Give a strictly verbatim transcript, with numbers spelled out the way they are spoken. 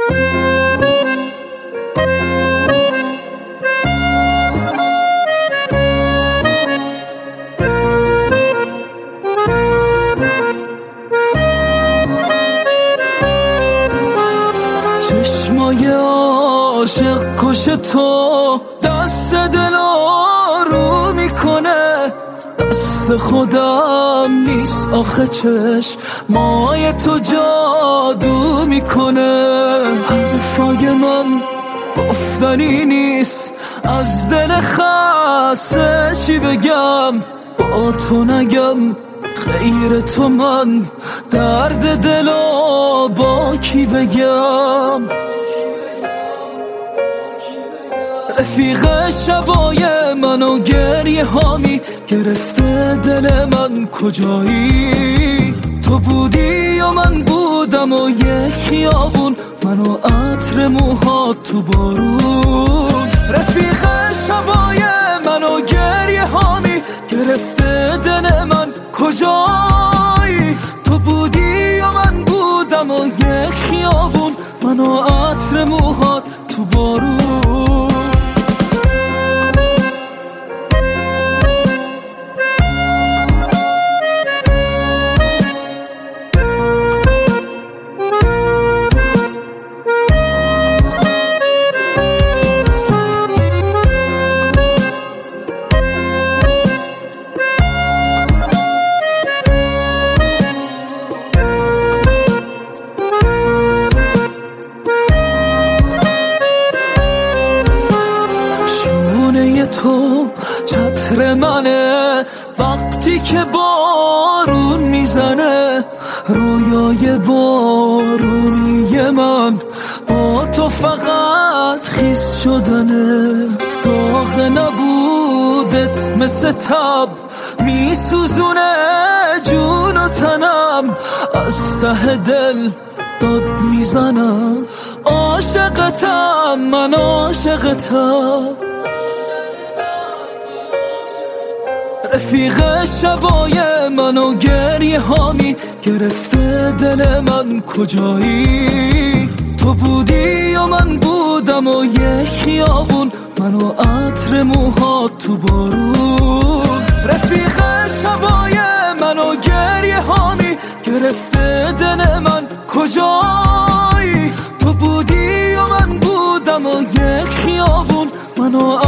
چشمای عاشق کش تو دست دل آروم میکنه، دست خودم نیست آخه چشمای تو جادو میکنه. حرفای من گفتنی نیست، از دل خسته چی بگم، با تو نگم غیر تو من درد دلو با کی بگم. رفیق شبای من و گریه هامی گرفته دل من، کجایی؟ تو بودی و من بودم و یه خیابون، من و عطر موهات تو بارون. رفیق شبای من و گریه هامی گرفته دل من، کجایی؟ تو بودی و من بودم و یه خیابون، من و عطر موهات تو بارون. تو چتر منه وقتی که بارون میزنه، رویای بارونی من با تو فقط خیس شدنه. داغ نبودت مثل تب میسوزونه جون و تنم، از ته دل داد میزنم عاشقتم، من عاشقتم. رفیق شبای من و گریه هامی گرفته دل من، کجایی؟ تو بودی و من بودم و یه خیابون، من و عطر موهات تو بارون. رفیق شبای من و گریه هامی گرفته دل من، کجایی؟ تو بودی و من بودم و یه خیابون، من و